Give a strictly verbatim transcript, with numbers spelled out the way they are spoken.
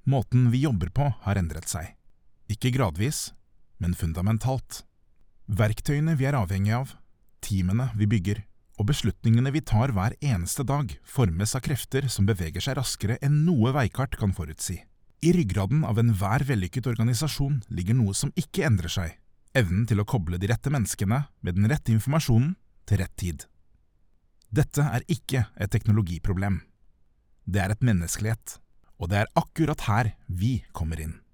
Måten vi jobber på har endret seg. Ikke gradvis, men fundamentalt. Verktøyene vi er avhengig av, teamene vi bygger, og beslutningene vi tar hver eneste dag formes av krefter som beveger seg raskere enn noe veikart kan forutsi. I ryggraden av enhver vellykket organisasjon ligger noe som ikke endrer seg, evnen til å koble de rette menneskene med den rette informasjonen til rett tid. Dette er ikke et teknologiproblem. Det er et menneskelighet, og det er akkurat her vi kommer inn.